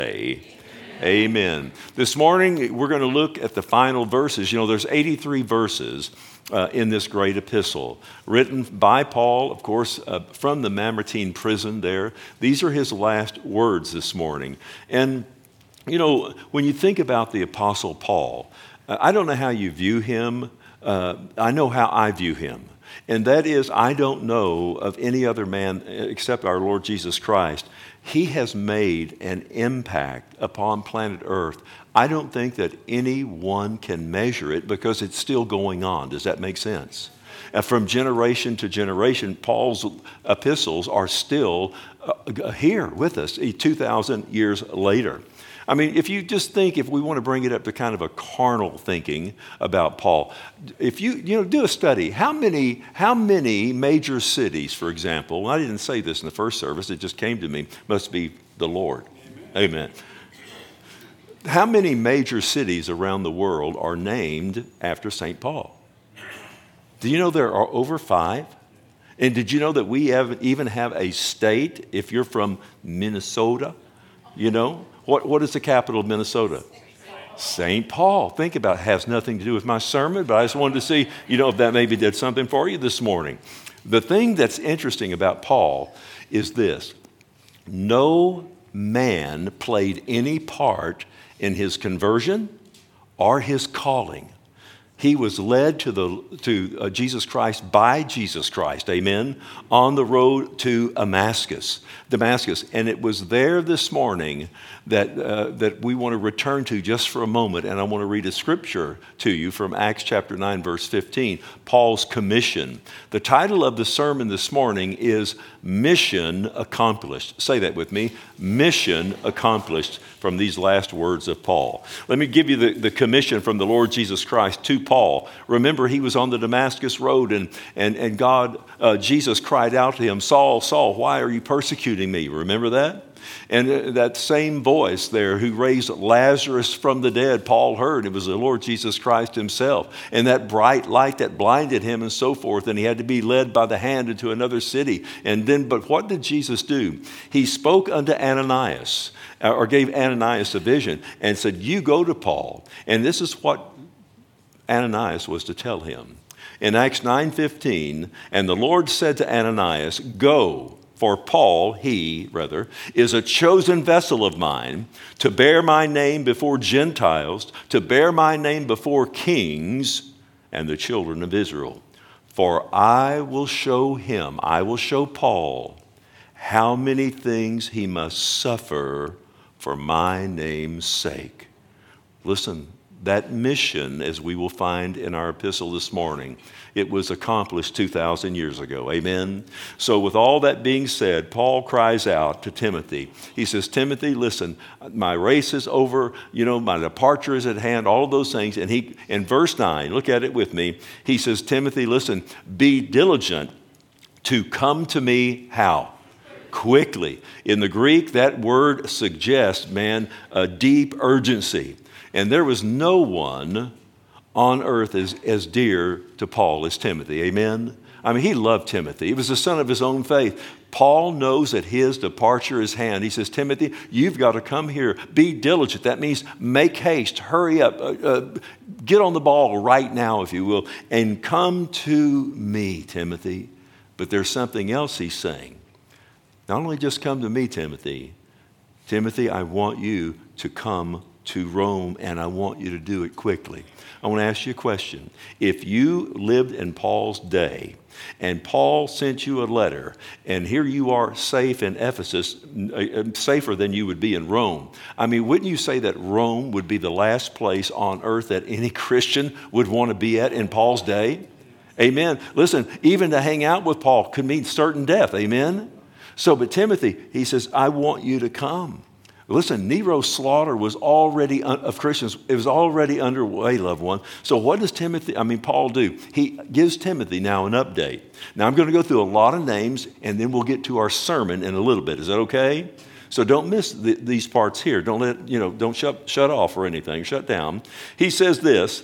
Amen. This morning, we're going to look at the final verses. You know, there's 83 verses in this great epistle, written by Paul, of course, from the Mamertine prison there. These are his last words this morning. And, you know, when you think about the Apostle Paul, I don't know how you view him. I know how I view him. And that is, I don't know of any other man except our Lord Jesus Christ. He has made an impact upon planet Earth. I don't think that anyone can measure it because it's still going on. Does that make sense? From generation to generation, Paul's epistles are still here with us 2,000 years later. I mean, if you just think, if we want to bring it up to kind of a carnal thinking about Paul, if you do a study, how many major cities, for example, and I didn't say this in the first service, it just came to me, must be the Lord. Amen. How many major cities around the world are named after St. Paul? Do you know there are over 5? And did you know that we even have a state, if you're from Minnesota, you know? What is the capital of Minnesota? St. Paul. Think about it. Has nothing to do with my sermon, but I just wanted to see, if that maybe did something for you this morning. The thing that's interesting about Paul is this. No man played any part in his conversion or his calling. He was led to Jesus Christ by Jesus Christ, amen, on the road to Damascus. And it was there this morning that we want to return to just for a moment, and I want to read a scripture to you from Acts chapter 9, verse 15, Paul's commission. The title of the sermon this morning is Mission Accomplished. Say that with me, Mission Accomplished, from these last words of Paul. Let me give you the commission from the Lord Jesus Christ to Paul. Remember, he was on the Damascus road, and Jesus cried out to him, Saul, Saul, why are you persecuting me? Remember that? And that same voice there who raised Lazarus from the dead, Paul heard. It was the Lord Jesus Christ himself. And that bright light that blinded him and so forth. And he had to be led by the hand into another city. But what did Jesus do? He spoke unto Ananias, or gave Ananias a vision and said, you go to Paul. And this is what Ananias was to tell him. In Acts 9:15, and the Lord said to Ananias, go, for Paul, is a chosen vessel of mine to bear my name before Gentiles, to bear my name before kings and the children of Israel. For I will show Paul, how many things he must suffer for my name's sake. Listen, that mission, as we will find in our epistle this morning, it was accomplished 2,000 years ago. Amen? So with all that being said, Paul cries out to Timothy. He says, Timothy, listen, my race is over, my departure is at hand, all of those things. And he, in verse 9, look at it with me, he says, Timothy, listen, be diligent to come to me, how? Quickly. In the Greek, that word suggests, a deep urgency. And there was no one on earth as dear to Paul as Timothy. Amen? I mean, he loved Timothy. He was the son of his own faith. Paul knows that his departure is at hand. He says, Timothy, you've got to come here. Be diligent. That means make haste. Hurry up. Get on the ball right now, if you will, and come to me, Timothy. But there's something else he's saying. Not only just come to me, Timothy. Timothy, I want you to come to Rome, and I want you to do it quickly. I want to ask you a question. If you lived in Paul's day, and Paul sent you a letter, and here you are safe in Ephesus, safer than you would be in Rome, I mean, wouldn't you say that Rome would be the last place on earth that any Christian would want to be at in Paul's day? Amen. Listen, even to hang out with Paul could mean certain death. Amen. So, but Timothy, he says, I want you to come. Listen, Nero's slaughter was already of Christians. It was already underway, loved one. So what does Paul do? He gives Timothy now an update. Now I'm going to go through a lot of names, and then we'll get to our sermon in a little bit. Is that okay? So don't miss these parts here. Don't shut off or anything. Shut down. He says this,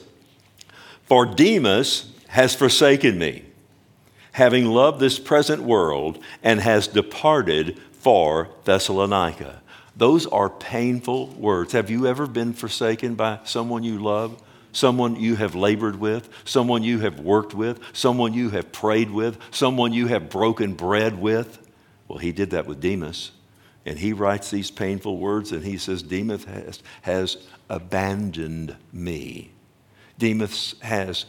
for Demas has forsaken me, having loved this present world, and has departed for Thessalonica. Those are painful words. Have you ever been forsaken by someone you love? Someone you have labored with, someone you have worked with, someone you have prayed with, someone you have broken bread with? Well, he did that with Demas. And he writes these painful words, and he says, Demas has abandoned me. Demas has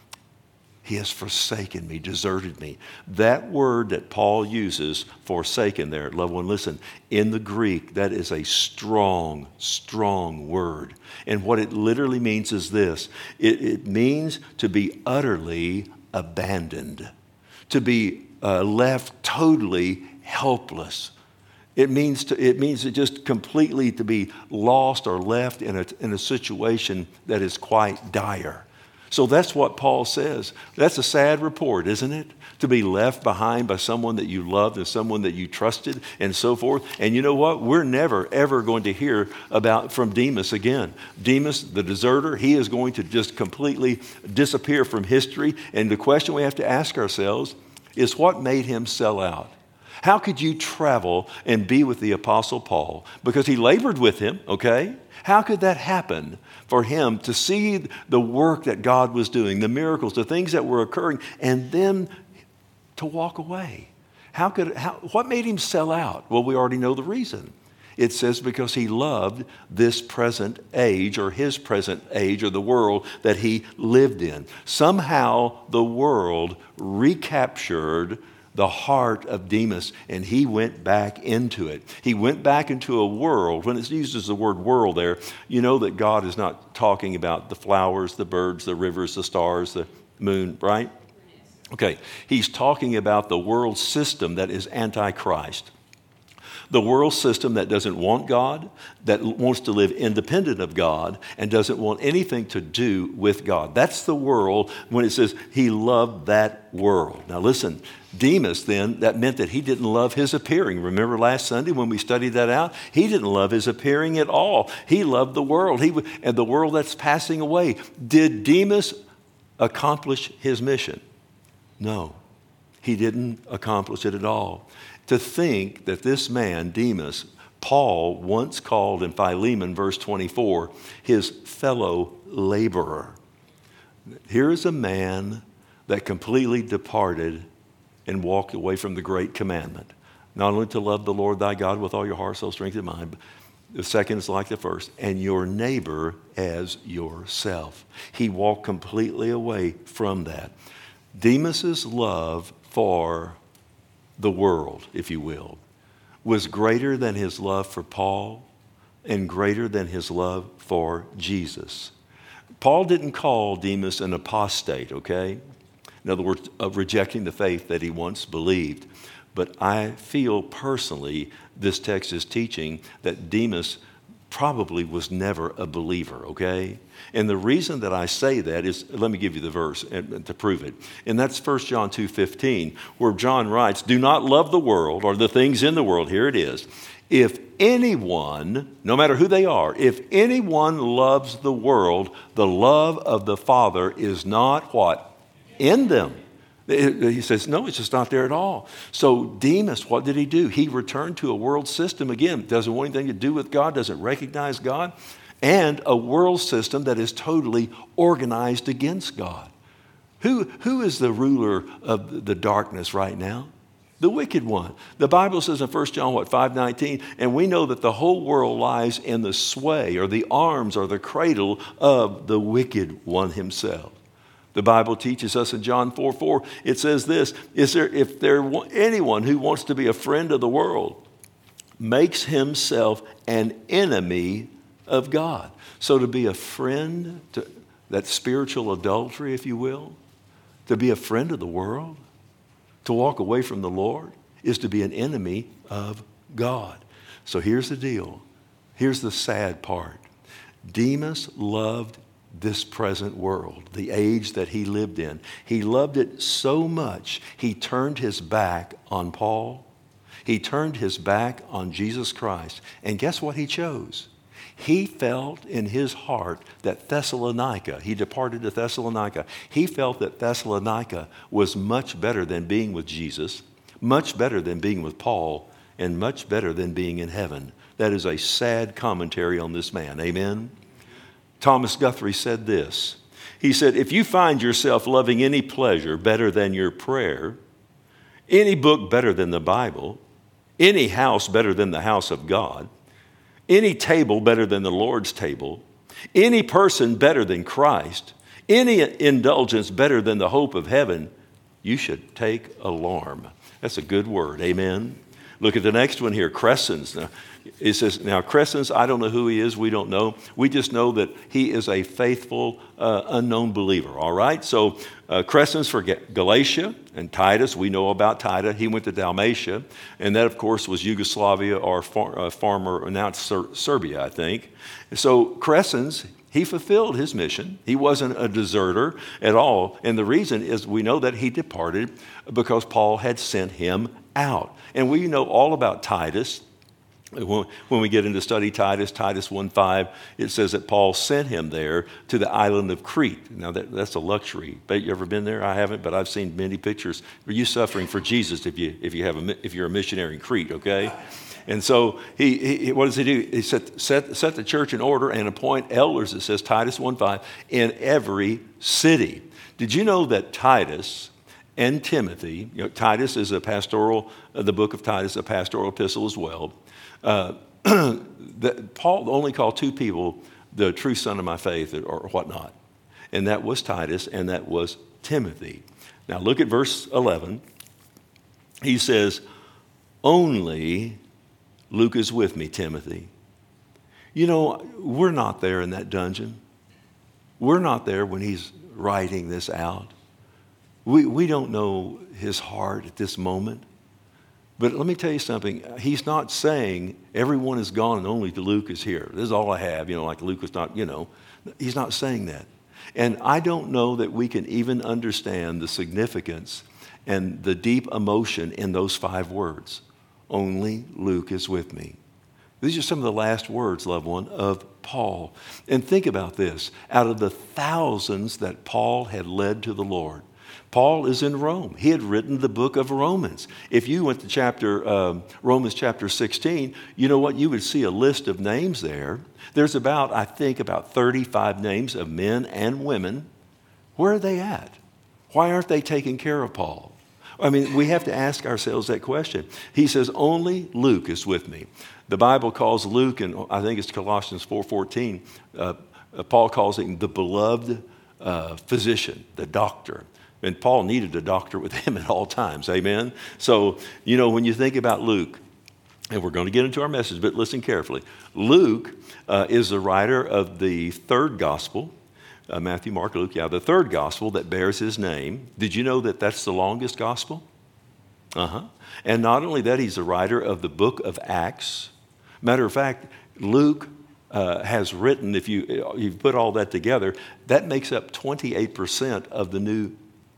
forsaken me, deserted me. That word that Paul uses, forsaken there, loved one, listen, in the Greek, that is a strong, strong word. And what it literally means is this. It means to be utterly abandoned, to be left totally helpless. It means to just completely to be lost or left in a situation that is quite dire. So that's what Paul says. That's a sad report, isn't it? To be left behind by someone that you loved and someone that you trusted and so forth. And you know what? We're never, ever going to hear from Demas again. Demas, the deserter, he is going to just completely disappear from history. And the question we have to ask ourselves is, what made him sell out? How could you travel and be with the Apostle Paul? Because he labored with him, okay? How could that happen for him to see the work that God was doing, the miracles, the things that were occurring, and then to walk away? What made him sell out? Well, we already know the reason. It says because he loved this present age, or his present age, or the world that he lived in. Somehow the world recaptured the heart of Demas, and he went back into it. He went back into a world. When it uses the word world there, you know that God is not talking about the flowers, the birds, the rivers, the stars, the moon, right? Okay, he's talking about the world system that is antichrist. The world system that doesn't want God, that wants to live independent of God, and doesn't want anything to do with God. That's the world when it says he loved that world. Now listen, Demas then, that meant that he didn't love his appearing. Remember last Sunday when we studied that out? He didn't love his appearing at all. He loved the world, and the world that's passing away. Did Demas accomplish his mission? No, he didn't accomplish it at all. To think that this man, Demas, Paul once called in Philemon, verse 24, his fellow laborer. Here is a man that completely departed and walked away from the great commandment. Not only to love the Lord thy God with all your heart, soul, strength, and mind, but the second is like the first, and your neighbor as yourself. He walked completely away from that. Demas's love for the world, if you will, was greater than his love for Paul and greater than his love for Jesus. Paul didn't call Demas an apostate, okay? In other words, of rejecting the faith that he once believed. But I feel personally this text is teaching that Demas probably was never a believer, okay? And the reason that I say that is, let me give you the verse to prove it. And that's 1 John 2:15, where John writes, do not love the world or the things in the world. Here it is. If anyone, no matter who they are, if anyone loves the world, the love of the Father is not what? In them. He says, no, it's just not there at all. So Demas, what did he do? He returned to a world system, again, doesn't want anything to do with God, doesn't recognize God, and a world system that is totally organized against God. Who is the ruler of the darkness right now? The wicked one. The Bible says in 1 John 5:19, and we know that the whole world lies in the sway or the arms or the cradle of the wicked one himself. The Bible teaches us in John 4:4, it says this, if there anyone who wants to be a friend of the world makes himself an enemy of God. So to be a friend, to that spiritual adultery, if you will, to be a friend of the world, to walk away from the Lord, is to be an enemy of God. So here's the deal. Here's the sad part. Demas loved this present world, the age that he lived in. He loved it so much, he turned his back on Paul. He turned his back on Jesus Christ. And guess what he chose? He felt in his heart that Thessalonica, he departed to Thessalonica. He felt that Thessalonica was much better than being with Jesus, much better than being with Paul, and much better than being in heaven. that is a sad commentary on this man. Amen? Thomas Guthrie said this. He said, if you find yourself loving any pleasure better than your prayer, any book better than the Bible, any house better than the house of God, any table better than the Lord's table, any person better than Christ, any indulgence better than the hope of heaven, you should take alarm. That's a good word. Amen? Look at the next one here, Crescens. Now, it says, now Crescens, I don't know who he is. We don't know. We just know that he is a faithful, unknown believer. All right? So Crescens for Galatia and Titus. We know about Titus. He went to Dalmatia. And that, of course, was Yugoslavia or former, now it's Serbia, I think. So Crescens, he fulfilled his mission. He wasn't a deserter at all. And the reason is we know that he departed because Paul had sent him out. And we know all about Titus. When we get into study Titus 1:5, it says that Paul sent him there to the island of Crete. Now that's a luxury. Bet you ever been there? I haven't, but I've seen many pictures. Are you suffering for Jesus if you're a missionary in Crete? Okay. And so he what does he do? He set the church in order and appoint elders, it says Titus 1:5, in every city. Did you know that Titus and Timothy, Titus is a pastoral, the book of Titus, a pastoral epistle as well. Paul only called two people the true son of my faith or whatnot. And that was Titus and that was Timothy. Now look at verse 11. He says, only Luke is with me, Timothy. You know, we're not there in that dungeon. We're not there when he's writing this out. We don't know his heart at this moment. But let me tell you something. He's not saying everyone is gone and only Luke is here. This is all I have, like Luke was not, He's not saying that. And I don't know that we can even understand the significance and the deep emotion in those 5 words. Only Luke is with me. These are some of the last words, loved one, of Paul. And think about this. Out of the thousands that Paul had led to the Lord, Paul is in Rome. He had written the book of Romans. If you went to Romans chapter 16, you know what? You would see a list of names there. There's about 35 names of men and women. Where are they at? Why aren't they taking care of Paul? I mean, we have to ask ourselves that question. He says, only Luke is with me. The Bible calls Luke, and I think it's Colossians 4:14, Paul calls him the beloved physician, the doctor. And Paul needed a doctor with him at all times. Amen? So, when you think about Luke, and we're going to get into our message, but listen carefully. Luke is the writer of the third gospel, Matthew, Mark, Luke, the third gospel that bears his name. Did you know that that's the longest gospel? And not only that, he's the writer of the book of Acts. Matter of fact, Luke has written, if you put all that together, that makes up 28% of the New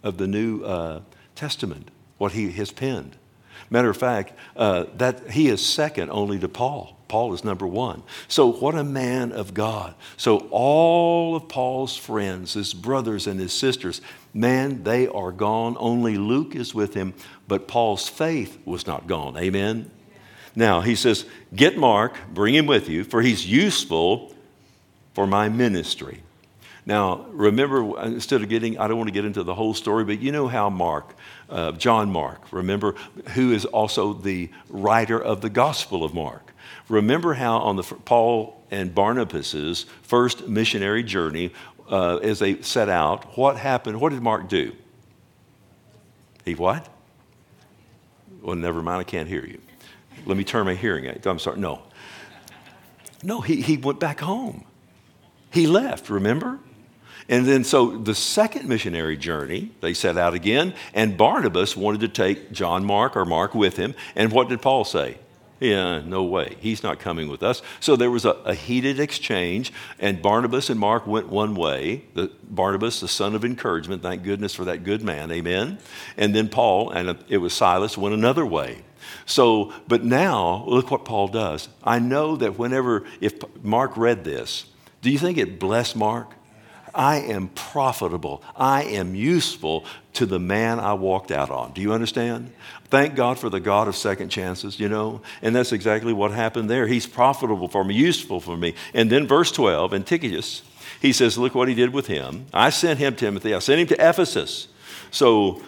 Testament, what he has penned. Matter of fact, that he is second only to Paul. Paul is number 1. So what a man of God. So all of Paul's friends, his brothers and his sisters, man, they are gone. Only Luke is with him, but Paul's faith was not gone. Amen? Now, he says, get Mark, bring him with you, for he's useful for my ministry. Now, remember, I don't want to get into the whole story, but you know how John Mark, remember, who is also the writer of the Gospel of Mark. Remember how on Paul and Barnabas's first missionary journey, as they set out, what happened? What did Mark do? He what? Well, never mind, I can't hear you. Let me turn my hearing aid. I'm sorry, no. No, he went back home. He left, remember? And then so the second missionary journey, they set out again, and Barnabas wanted to take John Mark or Mark with him. And what did Paul say? Yeah, no way. He's not coming with us. So there was a heated exchange, and Barnabas and Mark went one way. Barnabas, the son of encouragement, thank goodness for that good man, amen. And then Paul, and it was Silas, went another way. So, but now, look what Paul does. I know that if Mark read this, do you think it blessed Mark? I am profitable. I am useful to the man I walked out on. Do you understand? Thank God for the God of second chances, you know. And that's exactly what happened there. He's profitable for me, useful for me. And then verse 12, and Tychicus, he says, look what he did with him. I sent him, Timothy. I sent him to Ephesus. So,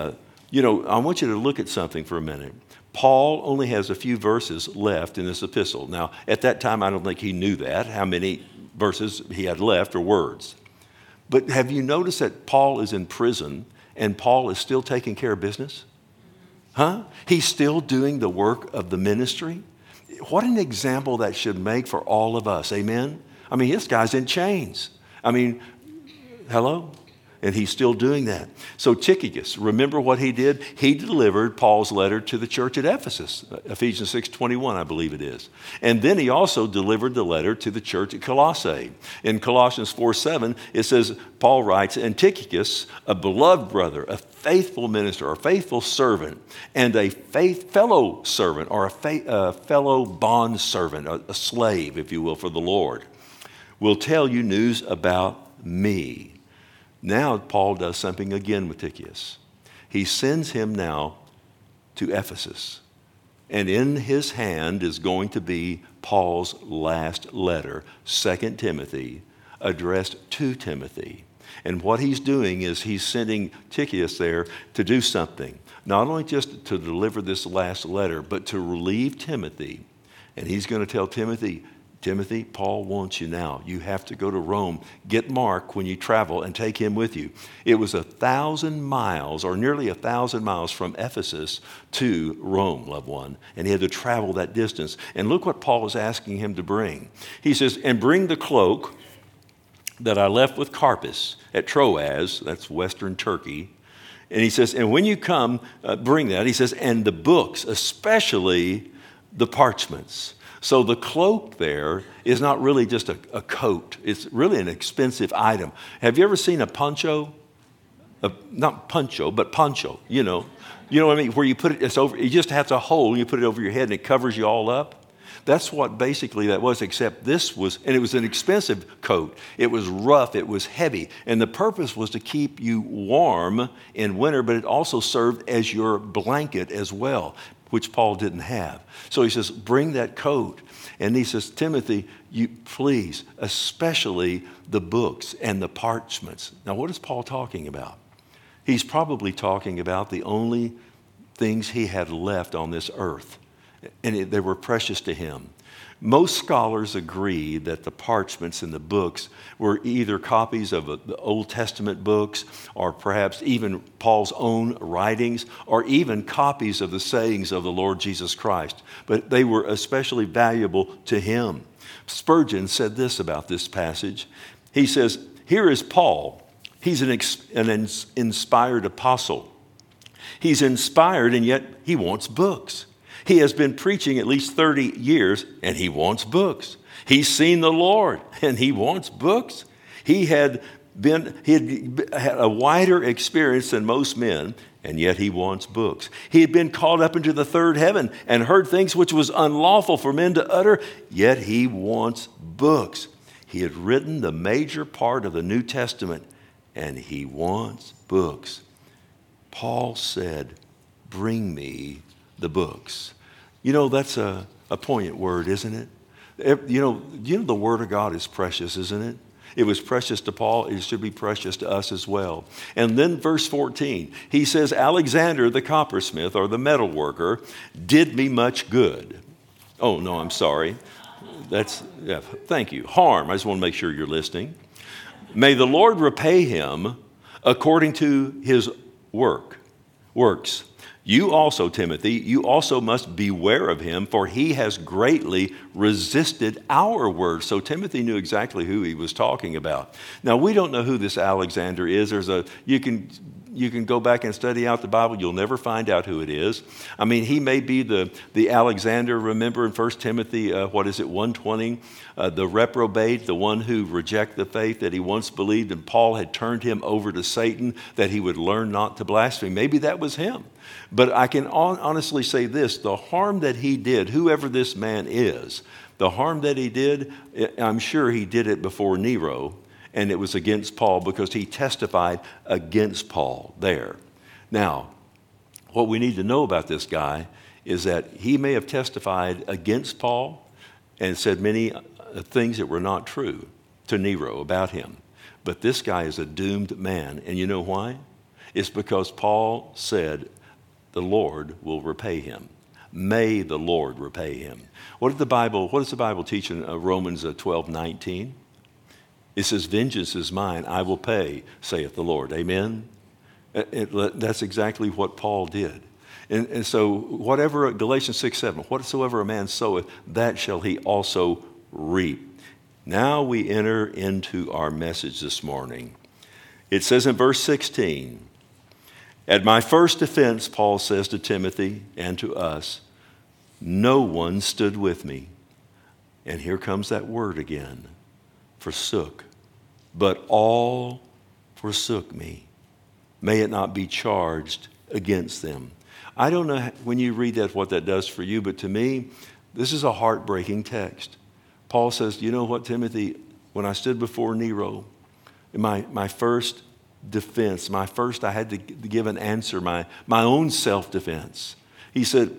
I want you to look at something for a minute. Paul only has a few verses left in this epistle. Now, at that time, I don't think he knew that, how many verses he had left or words. But have you noticed that Paul is in prison and Paul is still taking care of business? Huh? He's still doing the work of the ministry. What an example that should make for all of us. Amen? I mean, this guy's in chains. I mean, hello? And he's still doing that. So Tychicus, remember what he did? He delivered Paul's letter to the church at Ephesus, Ephesians 6:21, I believe it is. And then he also delivered the letter to the church at Colossae. In Colossians 4:7, it says, Paul writes, and Tychicus, a beloved brother, a faithful minister, or a faithful servant, and a fellow servant, or a fellow bond servant, a slave, if you will, for the Lord, will tell you news about me. Now Paul does something again with Tychicus. He sends him now to Ephesus. And in his hand is going to be Paul's last letter, 2 Timothy, addressed to Timothy. And what he's doing is he's sending Tychicus there to do something. Not only just to deliver this last letter, but to relieve Timothy. And he's going to tell Timothy, Paul wants you now. You have to go to Rome. Get Mark when you travel and take him with you. It was 1,000 miles, or nearly 1,000 miles from Ephesus to Rome, loved one. And he had to travel that distance. And look what Paul is asking him to bring. He says, and bring the cloak that I left with Carpus at Troas, that's western Turkey. And he says, and when you come, bring that. He says, and the books, especially the parchments. So the cloak there is not really just a coat. It's really an expensive item. Have you ever seen a poncho? Not poncho, but poncho, you know. You know what I mean? Where you put it, it's over, you just have a hole, you put it over your head and it covers you all up. That's what basically that was, except this was, and it was an expensive coat. It was rough, it was heavy. And the purpose was to keep you warm in winter, but it also served as your blanket as well, which Paul didn't have. So he says, bring that coat. And he says, Timothy, you please, especially the books and the parchments. Now, what is Paul talking about? He's probably talking about the only things he had left on this earth. And they were precious to him. Most scholars agree that the parchments and the books were either copies of the Old Testament books, or perhaps even Paul's own writings, or even copies of the sayings of the Lord Jesus Christ. But they were especially valuable to him. Spurgeon said this about this passage. He says, here is Paul. He's an inspired apostle. He's inspired, and yet he wants books. He has been preaching at least 30 years, and he wants books. He's seen the Lord, and he wants books. He had a wider experience than most men, and yet he wants books. He had been called up into the third heaven and heard things which was unlawful for men to utter, yet he wants books. He had written the major part of the New Testament, and he wants books. Paul said, bring me the books. You know, that's a poignant word, isn't it? You know the Word of God is precious, isn't it? It was precious to Paul. It should be precious to us as well. And then verse 14, he says, Alexander the coppersmith, or the metal worker, did me much good. Oh, no, I'm sorry. Thank you. Harm. I just want to make sure you're listening. May the Lord repay him according to his works. You also, Timothy, you also must beware of him, for he has greatly resisted our word. So Timothy knew exactly who he was talking about. Now, we don't know who this Alexander is. You can go back and study out the Bible. You'll never find out who it is. I mean, he may be the Alexander, remember in 1 Timothy, 1:20, the reprobate, the one who rejected the faith that he once believed, and Paul had turned him over to Satan that he would learn not to blaspheme. Maybe that was him. But I can honestly say this, the harm that he did, whoever this man is, the harm that he did, I'm sure he did it before Nero, and it was against Paul because he testified against Paul there. Now, what we need to know about this guy is that he may have testified against Paul and said many things that were not true to Nero about him. But this guy is a doomed man. And you know why? It's because Paul said, the Lord will repay him. May the Lord repay him. What does the Bible teach in Romans 12:19? It says, vengeance is mine, I will pay, saith the Lord. Amen? That's exactly what Paul did. And so whatever, Galatians 6:7, whatsoever a man soweth, that shall he also reap. Now we enter into our message this morning. It says in verse 16, at my first defense, Paul says to Timothy and to us, no one stood with me. And here comes that word again, forsook. But all forsook me. May it not be charged against them. I don't know when you read that what that does for you, but to me, this is a heartbreaking text. Paul says, you know what, Timothy, when I stood before Nero, my first defense, I had to give an answer, my own self-defense. He said,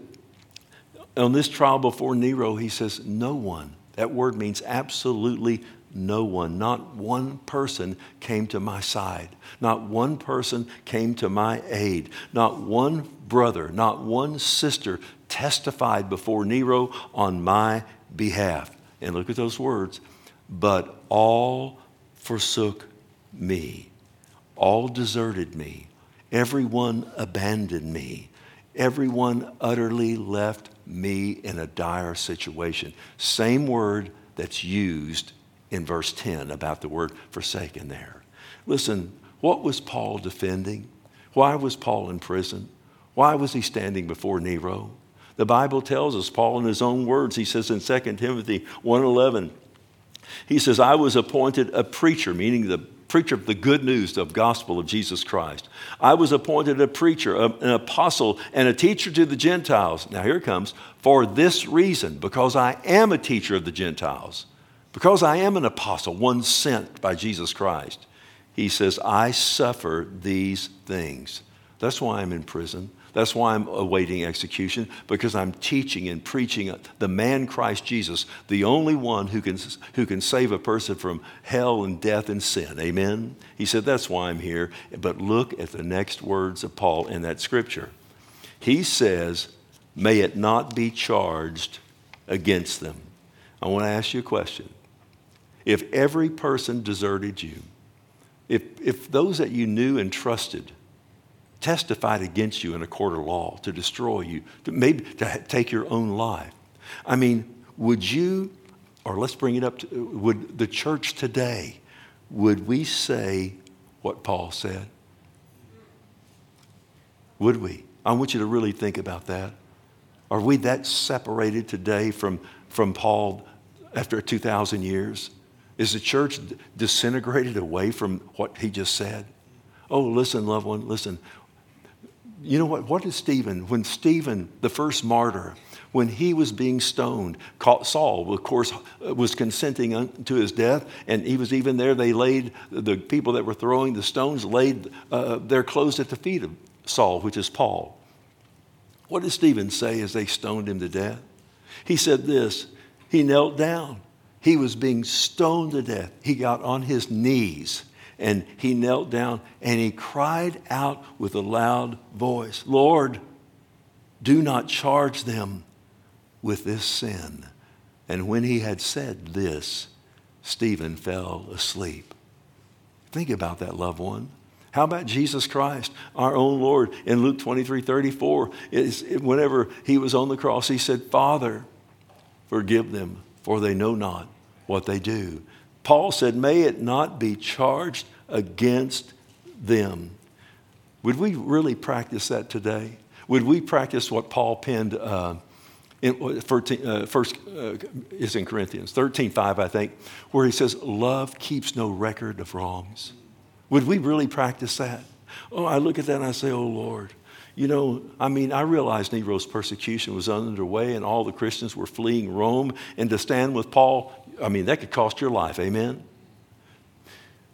on this trial before Nero, he says, no one. That word means absolutely no one. Not one person came to my side. Not one person came to my aid. Not one brother, not one sister testified before Nero on my behalf. And look at those words. But all forsook me. All deserted me. Everyone abandoned me. Everyone utterly left me in a dire situation. Same word that's used in verse 10 about the word forsaken there. Listen, what was Paul defending? Why was Paul in prison? Why was he standing before Nero? The Bible tells us, Paul in his own words, he says in 2 Timothy 1:11, he says, I was appointed a preacher, meaning the preacher of the good news of gospel of Jesus Christ. I was appointed a preacher, an apostle, and a teacher to the Gentiles. Now here it comes. For this reason, because I am a teacher of the Gentiles, because I am an apostle, one sent by Jesus Christ, he says, I suffer these things. That's why I'm in prison. That's why I'm awaiting execution, because I'm teaching and preaching the man Christ Jesus, the only one who can save a person from hell and death and sin. Amen? He said, that's why I'm here. But look at the next words of Paul in that scripture. He says, may it not be charged against them. I want to ask you a question. If every person deserted you, if those that you knew and trusted testified against you in a court of law to destroy you, maybe to take your own life, I mean, would you, or let's bring it up, would the church today, would we say what Paul said? Would we? I want you to really think about that. Are we that separated today from Paul after 2,000 years? Is the church disintegrated away from what he just said? Oh, listen, loved one, listen. You know what? What did Stephen, when Stephen, the first martyr, when he was being stoned, Saul, of course, was consenting to his death, and he was even there. They laid, the people that were throwing the stones laid their clothes at the feet of Saul, which is Paul. What did Stephen say as they stoned him to death? He said this, he knelt down. He was being stoned to death. He got on his knees and he knelt down and he cried out with a loud voice, Lord, do not charge them with this sin. And when he had said this, Stephen fell asleep. Think about that, loved one. How about Jesus Christ, our own Lord? In Luke 23:34, whenever he was on the cross, he said, Father, forgive them, for they know not what they do. Paul said, may it not be charged against them. Would we really practice that today? Would we practice what Paul penned in Corinthians 13:5, I think, where he says, love keeps no record of wrongs? Would we really practice that? Oh, I look at that and I say, oh, Lord. You know, I mean, I realized Nero's persecution was underway and all the Christians were fleeing Rome. And to stand with Paul, I mean, that could cost your life. Amen?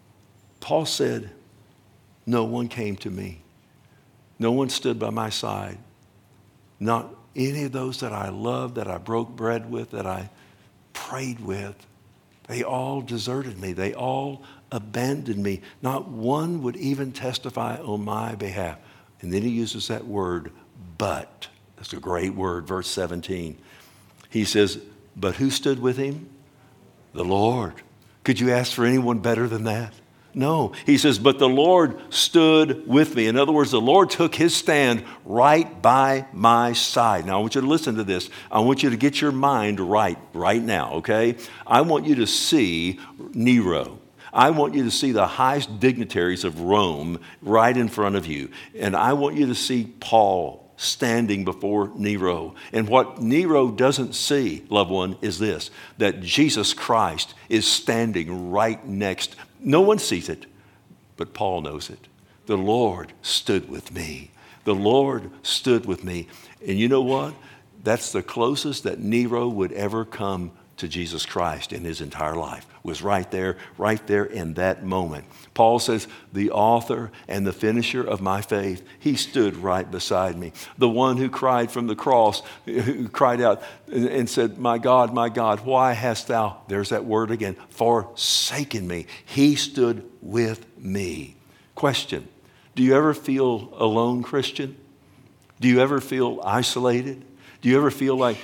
Paul said, no one came to me. No one stood by my side. Not any of those that I loved, that I broke bread with, that I prayed with. They all deserted me. They all abandoned me. Not one would even testify on my behalf. And then he uses that word, but. That's a great word, verse 17. He says, but who stood with him? The Lord. Could you ask for anyone better than that? No. He says, but the Lord stood with me. In other words, the Lord took his stand right by my side. Now, I want you to listen to this. I want you to get your mind right now, okay? I want you to see Nero. I want you to see the highest dignitaries of Rome right in front of you. And I want you to see Paul standing before Nero. And what Nero doesn't see, loved one, is this, that Jesus Christ is standing right next. No one sees it, but Paul knows it. The Lord stood with me. The Lord stood with me. And you know what? That's the closest that Nero would ever come to Jesus Christ in his entire life, was right there in that moment. Paul says, the author and the finisher of my faith, he stood right beside me. The one who cried from the cross, who cried out and said, my God, why hast thou, there's that word again, forsaken me? He stood with me. Question, do you ever feel alone, Christian? Do you ever feel isolated? Do you ever feel like,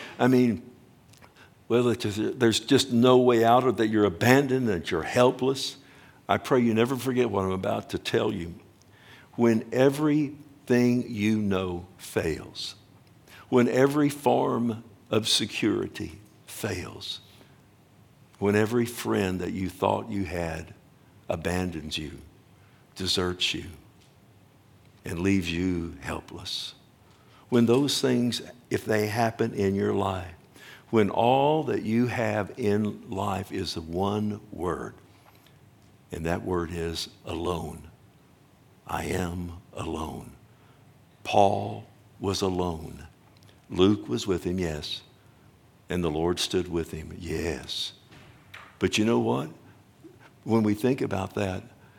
there's just no way out, or that you're abandoned, that you're helpless? I pray you never forget what I'm about to tell you. When everything you know fails, when every form of security fails, when every friend that you thought you had abandons you, deserts you, and leaves you helpless, when those things, if they happen in your life, when all that you have in life is the one word, and that word is alone. I am alone. Paul was alone. Luke was with him, yes. And the Lord stood with him, yes. But you know what? When we think about that,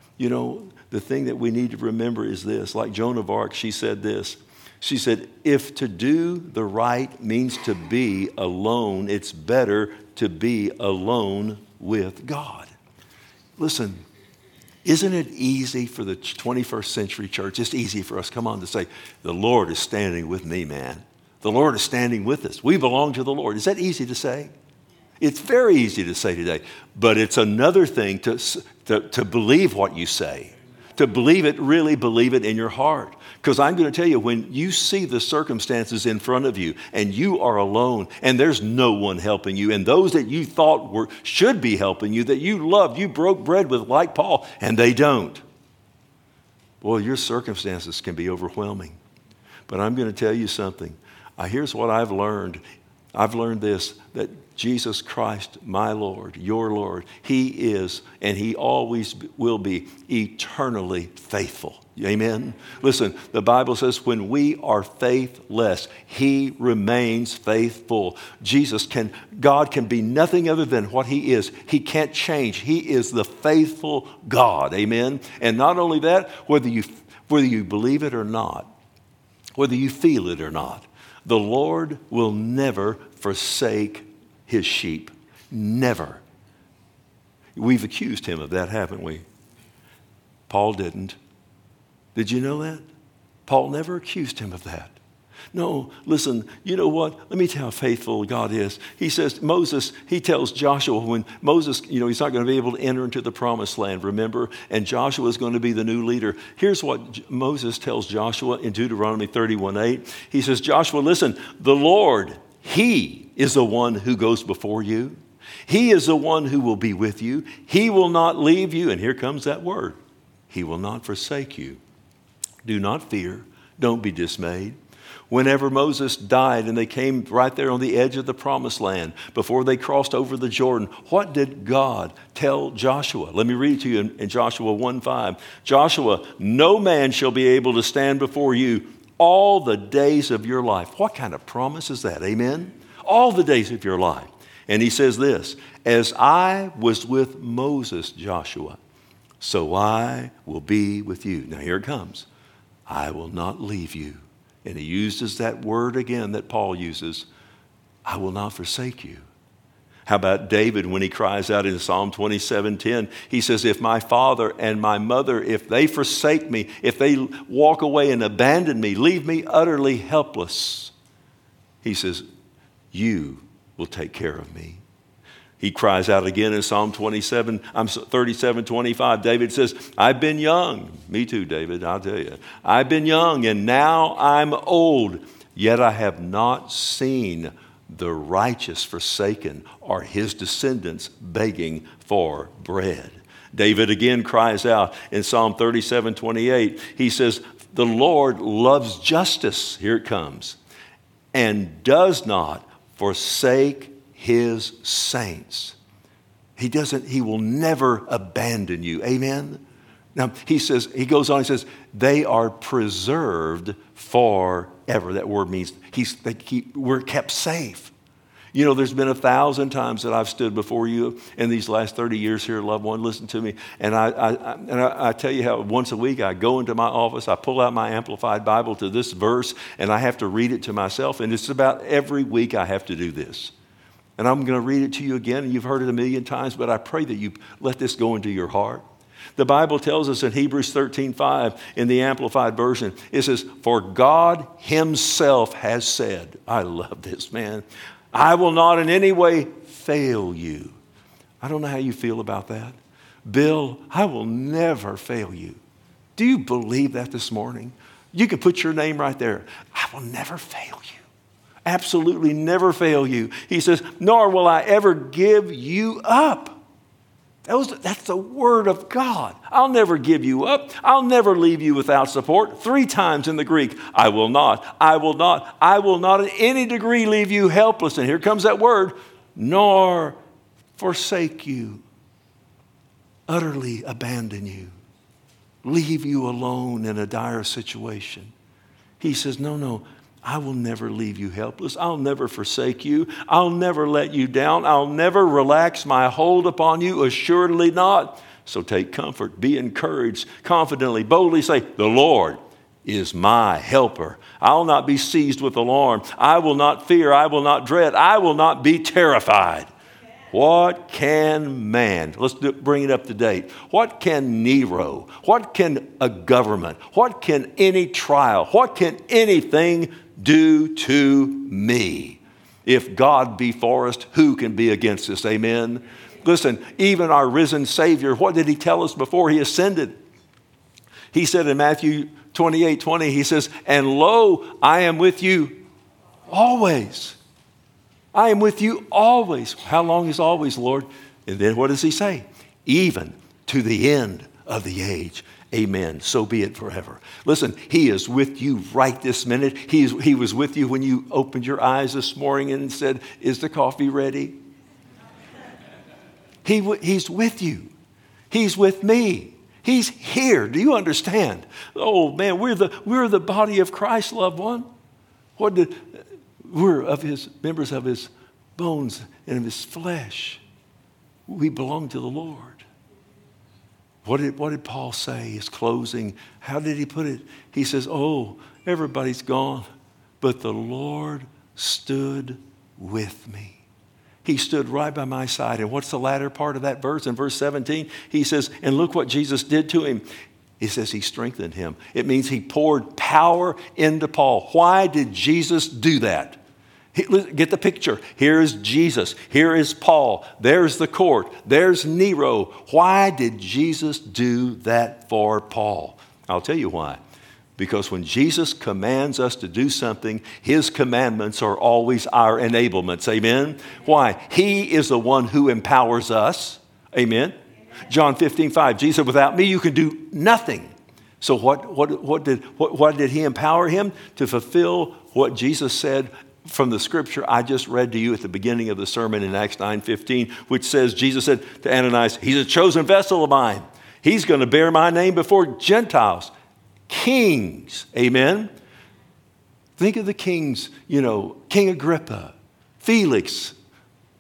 the thing that we need to remember is this. Like Joan of Arc, she said this. She said, if to do the right means to be alone, it's better to be alone with God. Listen, isn't it easy for the 21st century church, just easy for us, come on, to say, the Lord is standing with me, man. The Lord is standing with us. We belong to the Lord. Is that easy to say? It's very easy to say today. But it's another thing to believe what you say. To believe it, really believe it in your heart. Because I'm going to tell you, when you see the circumstances in front of you and you are alone and there's no one helping you, and those that you thought should be helping you, that you loved, you broke bread with, like Paul, and they don't. Boy, your circumstances can be overwhelming. But I'm going to tell you something. Here's what I've learned. I've learned this, that Jesus Christ, my Lord, your Lord, he is, and he always will be, eternally faithful. Amen? Listen, the Bible says when we are faithless, he remains faithful. God can be nothing other than what he is. He can't change. He is the faithful God. Amen? And not only that, whether you believe it or not, whether you feel it or not, the Lord will never forsake his sheep. Never. We've accused him of that, haven't we? Paul didn't. Did you know that? Paul never accused him of that. No, listen, you know what? Let me tell you how faithful God is. He says, he tells Joshua when Moses, he's not going to be able to enter into the promised land, remember? And Joshua is going to be the new leader. Here's what Moses tells Joshua in Deuteronomy 31:8. He says, Joshua, listen, the Lord, he is the one who goes before you. He is the one who will be with you. He will not leave you. And here comes that word. He will not forsake you. Do not fear. Don't be dismayed. Whenever Moses died and they came right there on the edge of the promised land, before they crossed over the Jordan, what did God tell Joshua? Let me read it to you in Joshua 1:5. Joshua, no man shall be able to stand before you all the days of your life. What kind of promise is that? Amen? All the days of your life. And he says this, as I was with Moses, Joshua, so I will be with you. Now here it comes. I will not leave you. And he uses that word again that Paul uses. I will not forsake you. How about David when he cries out in Psalm 27:10? He says, if my father and my mother, if they forsake me, if they walk away and abandon me, leave me utterly helpless, he says, you will take care of me. He cries out again in Psalm 37:25. David says, I've been young. Me too, David, I'll tell you. I've been young and now I'm old, yet I have not seen the righteous forsaken or his descendants begging for bread. David again cries out in Psalm 37:28. He says, the Lord loves justice, here it comes, and does not forsake his saints. He will never abandon you. Amen? Now, he goes on, he says, they are preserved forever. That word means we're kept safe. You know, there's been 1,000 times that I've stood before you in these last 30 years here, loved one, listen to me. And I tell you how once a week I go into my office, I pull out my Amplified Bible to this verse, and I have to read it to myself. And it's about every week I have to do this. And I'm going to read it to you again, and you've heard it 1,000,000 times, but I pray that you let this go into your heart. The Bible tells us in Hebrews 13:5 in the Amplified Version, it says, for God himself has said, I love this, man, I will not in any way fail you. I don't know how you feel about that. Bill, I will never fail you. Do you believe that this morning? You can put your name right there. I will never fail you. Absolutely never fail you. He says, nor will I ever give you up. That's the word of God. I'll never give you up. I'll never leave you without support. 3 times in the Greek, I will not, I will not, I will not in any degree leave you helpless. And here comes that word, nor forsake you, utterly abandon you, leave you alone in a dire situation. He says, no, I will never leave you helpless. I'll never forsake you. I'll never let you down. I'll never relax my hold upon you. Assuredly not. So take comfort. Be encouraged. Confidently, boldly say, the Lord is my helper. I'll not be seized with alarm. I will not fear. I will not dread. I will not be terrified. What can man, bring it up to date. What can Nero? What can a government? What can any trial? What can anything do to me? If God be for us, who can be against us? Amen. Listen, even our risen Savior, what did he tell us before he ascended? He said in Matthew 28:20, he says, and lo, I am with you always. I am with you always. How long is always, Lord? And then what does he say? Even to the end of the age. Amen. So be it forever. Listen, he is with you right this minute. He was with you when you opened your eyes this morning and said, is the coffee ready? He's with you. He's with me. He's here. Do you understand? Oh man, we're the body of Christ, loved one. We're of his members of his bones and of his flesh. We belong to the Lord. What did Paul say? His closing. How did he put it? He says, oh, everybody's gone, but the Lord stood with me. He stood right by my side. And what's the latter part of that verse? In verse 17, he says, and look what Jesus did to him. He says he strengthened him. It means he poured power into Paul. Why did Jesus do that? Get the picture. Here is Jesus. Here is Paul. There's the court. There's Nero. Why did Jesus do that for Paul? I'll tell you why. Because when Jesus commands us to do something, his commandments are always our enablements. Amen? Why? He is the one who empowers us. Amen? John 15:5, Jesus said, without me you can do nothing. So what did he empower him? To fulfill what Jesus said from the scripture I just read to you at the beginning of the sermon in Acts 9:15, which says, Jesus said to Ananias, he's a chosen vessel of mine. He's going to bear my name before Gentiles, kings. Amen? Think of the kings, King Agrippa, Felix,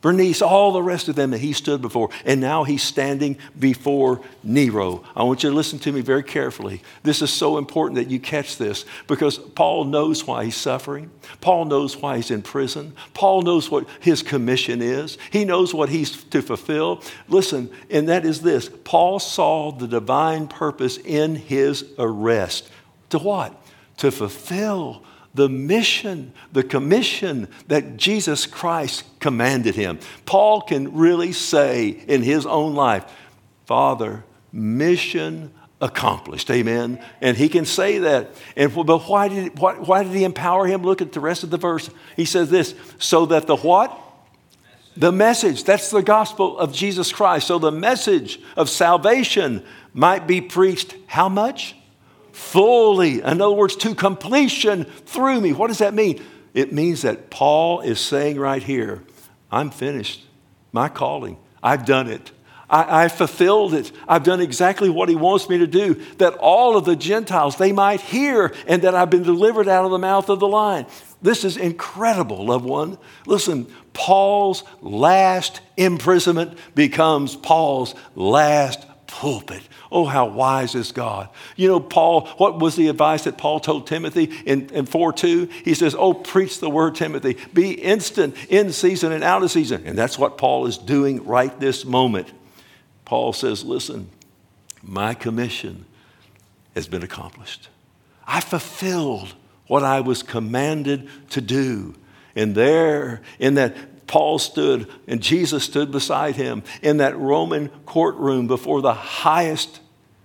Bernice, all the rest of them that he stood before. And now he's standing before Nero. I want you to listen to me very carefully. This is so important that you catch this because Paul knows why he's suffering. Paul knows why he's in prison. Paul knows what his commission is. He knows what he's to fulfill. Listen, and that is this. Paul saw the divine purpose in his arrest. To what? To fulfill the mission, the commission that Jesus Christ commanded him. Paul can really say in his own life, Father, mission accomplished. Amen. And he can say that. But why did he empower him? Look at the rest of the verse. He says this, so that the what? The message. That's the gospel of Jesus Christ. So the message of salvation might be preached how much? Fully. In other words, to completion through me. What does that mean? It means that Paul is saying right here, I'm finished. My calling. I've done it. I fulfilled it. I've done exactly what he wants me to do. That all of the Gentiles, they might hear and that I've been delivered out of the mouth of the lion. This is incredible, loved one. Listen, Paul's last imprisonment becomes Paul's last pulpit. Oh, how wise is God. You know, Paul, what was the advice that Paul told Timothy in 4:2? He says, oh, preach the word, Timothy. Be instant in season and out of season. And that's what Paul is doing right this moment. Paul says, listen, my commission has been accomplished. I fulfilled what I was commanded to do. And there, in that Paul stood and Jesus stood beside him in that Roman courtroom before the highest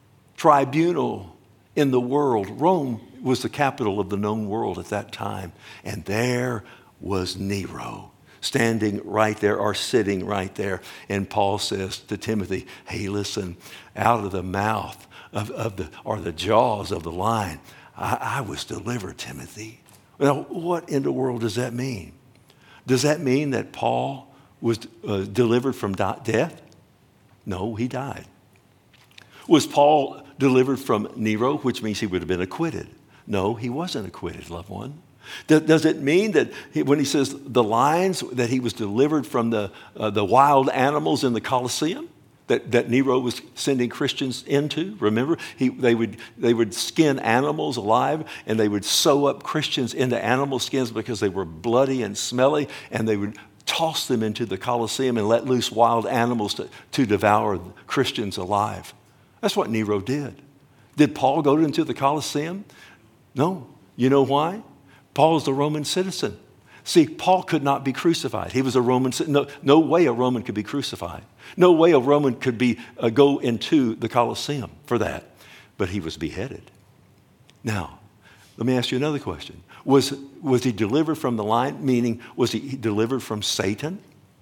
tribunal in the world. Rome was the capital of the known world at that time. And there was Nero standing right there or sitting right there. And Paul says to Timothy, hey, listen, out of the mouth of the jaws of the lion, I was delivered, Timothy. Now, what in the world does that mean? Does that mean that Paul was delivered from death? No, he died. Was Paul delivered from Nero, which means he would have been acquitted? No, he wasn't acquitted, loved one. Does it mean that when he says the lions, that he was delivered from the wild animals in the Colosseum that Nero was sending Christians into? Remember, they would skin animals alive and they would sew up Christians into animal skins because they were bloody and smelly, and they would toss them into the Colosseum and let loose wild animals to devour Christians alive. That's what Nero did. Did Paul go into the Colosseum? No. You know why? Paul is a Roman citizen. See, Paul could not be crucified. He was a Roman citizen. No way a Roman could be crucified. No way a Roman could go into the Colosseum for that. But he was beheaded. Now, let me ask you another question. Was he delivered from the lion? Meaning, was he delivered from Satan?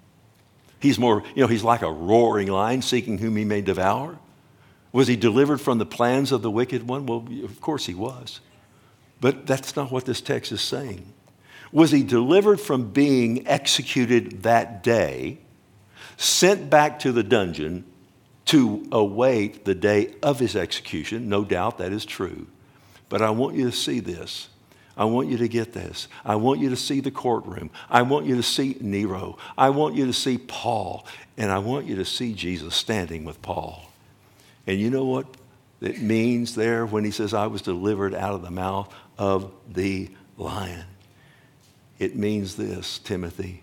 He's like a roaring lion seeking whom he may devour. Was he delivered from the plans of the wicked one? Well, of course he was. But that's not what this text is saying. Was he delivered from being executed that day, sent back to the dungeon to await the day of his execution? No doubt that is true. But I want you to see this. I want you to get this. I want you to see the courtroom. I want you to see Nero. I want you to see Paul. And I want you to see Jesus standing with Paul. And you know what it means there when he says, I was delivered out of the mouth of the lion? It means this, Timothy.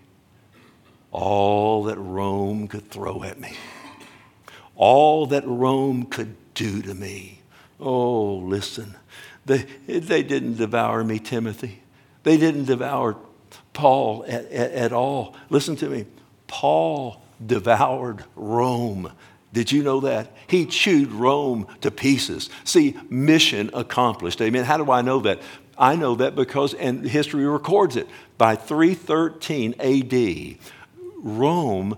All that Rome could throw at me, all that Rome could do to me. Oh, listen, they didn't devour me, Timothy. They didn't devour Paul at all. Listen to me. Paul devoured Rome. Did you know that? He chewed Rome to pieces. See, mission accomplished. Amen. How do I know that? I know that because, and history records it, by 313 AD, Rome,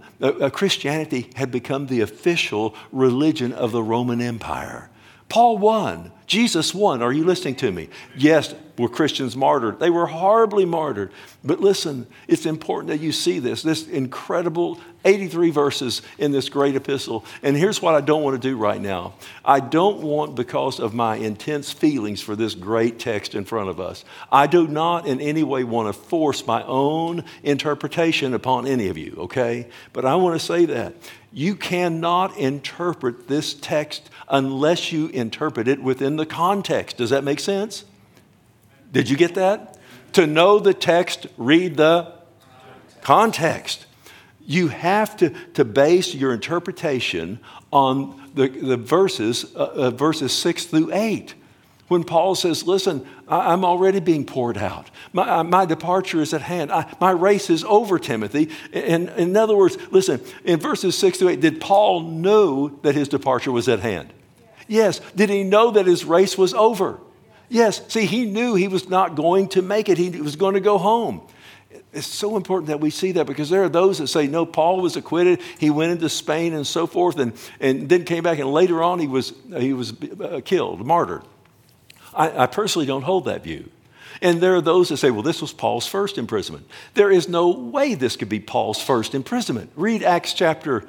Christianity had become the official religion of the Roman Empire. Paul won. Jesus won. Are you listening to me? Yes, were Christians martyred? They were horribly martyred. But listen, it's important that you see this incredible 83 verses in this great epistle. And here's what I don't want to do right now. I don't want, because of my intense feelings for this great text in front of us, I do not in any way want to force my own interpretation upon any of you, okay? But I want to say that you cannot interpret this text unless you interpret it within the context. Does that make sense? Did you get that? To know the text, read the context. You have to base your interpretation on the verses 6 through 8. When Paul says, listen, I'm already being poured out. My departure is at hand. My race is over, Timothy. And in other words, listen, in verses 6 through 8, did Paul know that his departure was at hand? Yes. Did he know that his race was over? Yes. See, he knew he was not going to make it. He was going to go home. It's so important that we see that, because there are those that say, no, Paul was acquitted. He went into Spain and so forth, and then came back, and later on he was killed, martyred. I personally don't hold that view. And there are those that say, well, this was Paul's first imprisonment. There is no way this could be Paul's first imprisonment. Read Acts chapter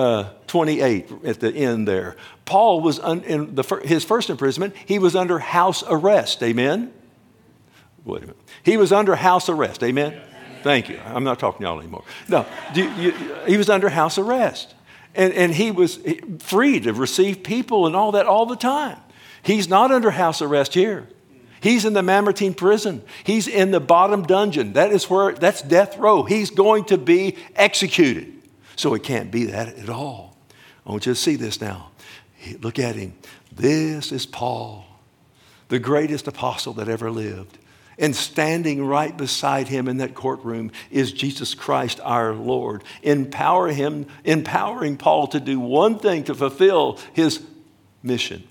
28 at the end there. Paul was in his first imprisonment. He was under house arrest. Amen? Wait a minute. He was under house arrest. Amen? Thank you. I'm not talking to y'all anymore. No, he was under house arrest. And he was free to receive people and all that all the time. He's not under house arrest here. He's in the Mamertine prison. He's in the bottom dungeon. That's death row. He's going to be executed. So it can't be that at all. I want you to see this now. Look at him. This is Paul, the greatest apostle that ever lived. And standing right beside him in that courtroom is Jesus Christ, our Lord, empowering Paul to do one thing, to fulfill his mission,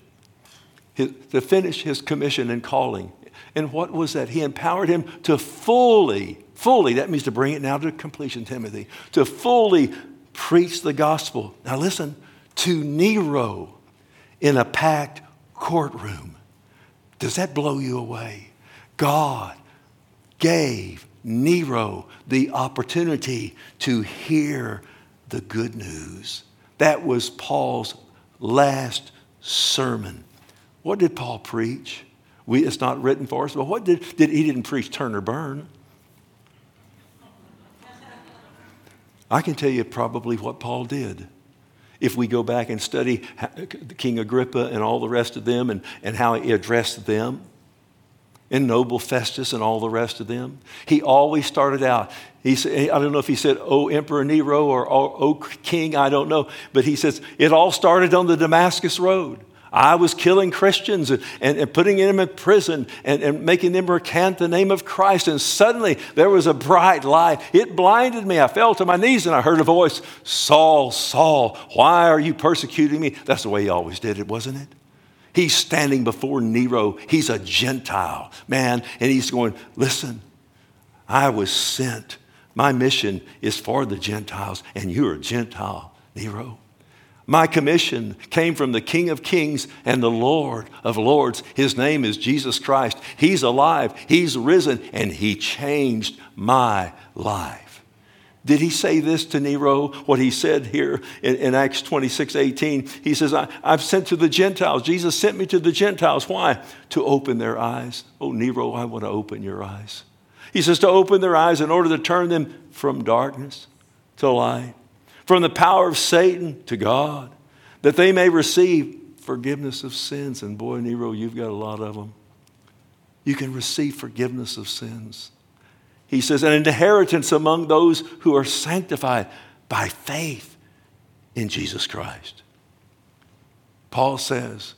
to finish his commission and calling. And what was that? He empowered him to fully, that means to bring it now to completion, Timothy, to fully preach the gospel. Now listen, to Nero in a packed courtroom. Does that blow you away? God gave Nero the opportunity to hear the good news. That was Paul's last sermon. What did Paul preach? It's not written for us, but what he didn't preach turn or burn. I can tell you probably what Paul did. If we go back and study King Agrippa and all the rest of them and how he addressed them, and noble Festus and all the rest of them, he always started out. He said, I don't know if he said, "O Emperor Nero," or "O King," I don't know. But he says, it all started on the Damascus Road. I was killing Christians and putting them in prison and making them recant the name of Christ. And suddenly there was a bright light. It blinded me. I fell to my knees and I heard a voice, "Saul, Saul, why are you persecuting me?" That's the way he always did it, wasn't it? He's standing before Nero. He's a Gentile, man. And he's going, listen, I was sent. My mission is for the Gentiles, and you're a Gentile, Nero. My commission came from the King of Kings and the Lord of Lords. His name is Jesus Christ. He's alive. He's risen, and he changed my life. Did he say this to Nero? What he said here in Acts 26:18. He says, I've sent to the Gentiles. Jesus sent me to the Gentiles. Why? To open their eyes. Oh, Nero, I want to open your eyes. He says to open their eyes in order to turn them from darkness to light, from the power of Satan to God, that they may receive forgiveness of sins. And boy, Nero, you've got a lot of them. You can receive forgiveness of sins. He says, an inheritance among those who are sanctified by faith in Jesus Christ. Paul says,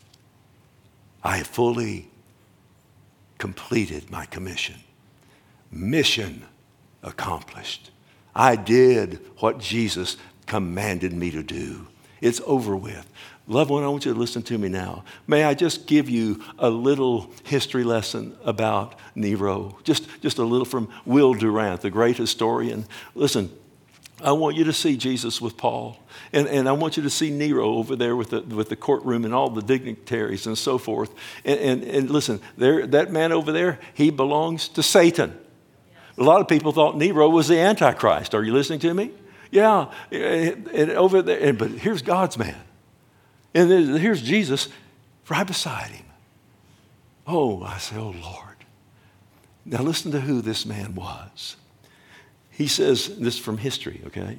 I have fully completed my commission. Mission accomplished. I did what Jesus commanded me to do. It's over with. Loved one, I want you to listen to me now. May I just give you a little history lesson about Nero? Just a little from Will Durant, the great historian. Listen, I want you to see Jesus with Paul. And I want you to see Nero over there with the courtroom and all the dignitaries and so forth. And listen, that man over there, he belongs to Satan. A lot of people thought Nero was the Antichrist. Are you listening to me? Yeah. And over there, but here's God's man. And here's Jesus right beside him. Oh, I say, oh, Lord. Now listen to who this man was. He says, this is from history, okay?